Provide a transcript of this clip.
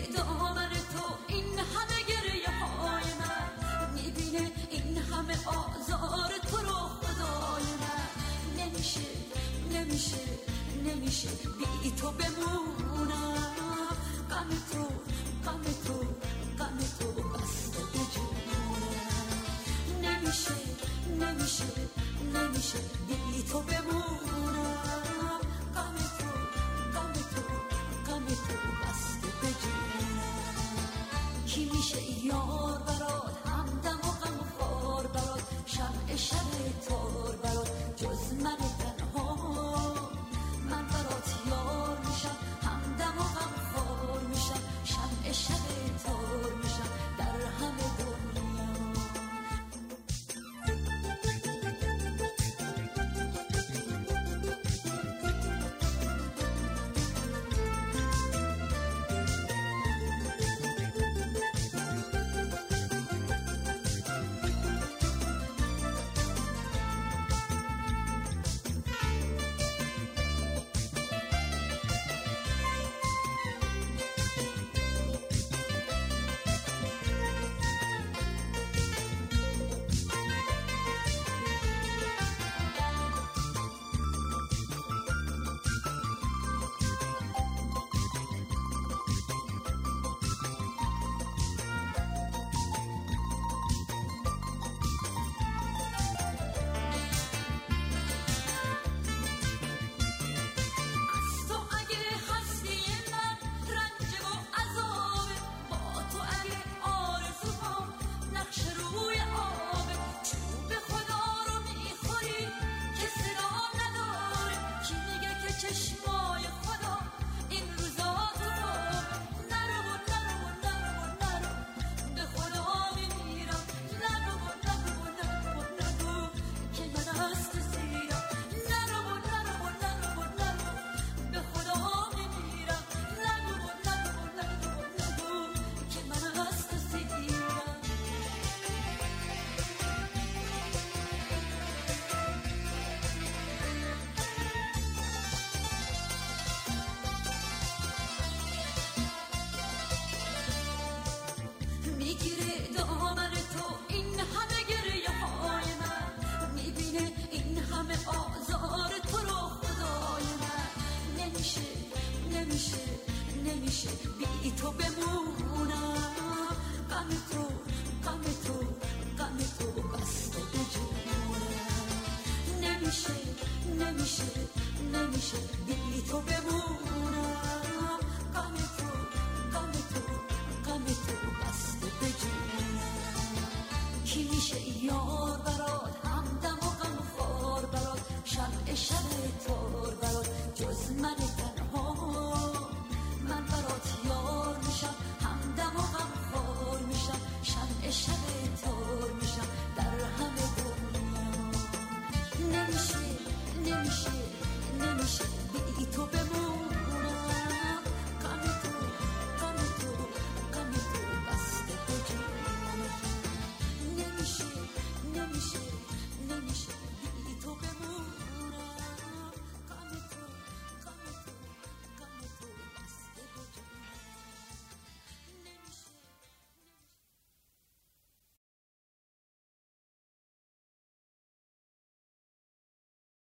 دامن تو این همه گریه های من، میبینه این همه آزار تو رو خدای من. نمیشه نمیشه نمیشه بی تو بمونم، غم تو غم تو غم تو بسته به جونم. نمیشه نمیشه نمیشه بی تو بمونم، غم تو غم تو غم تو بسته به جونم. کی میشه یار برات، همدم و غمخوار برات، شمع شب تار برات جز من تنها؟ من برات یار میشم، همدم و غمخوار میشم، شمع شب تار میشم در همه دنیا. میگیره دامن تو این همه گریه های من، میبینه این همه آزار تو رو خدای من. نمیشه نمیشه نمیشه بی تو بمونم، غم تو غم تو غم تو بسته به جونم. نمیشه نمیشه نمیشه بی تو بمونم، غم تو غم تو غم تو بسته به جونم. کی میشه یار برات، همدم و غمخوار برات، شمع شب تار برات جز من تنها؟ من برات یار میشم، همدم و غمخوار میشم، شمع شب تار میشم در همه دنیا. نمیشه نمیشه نمیشه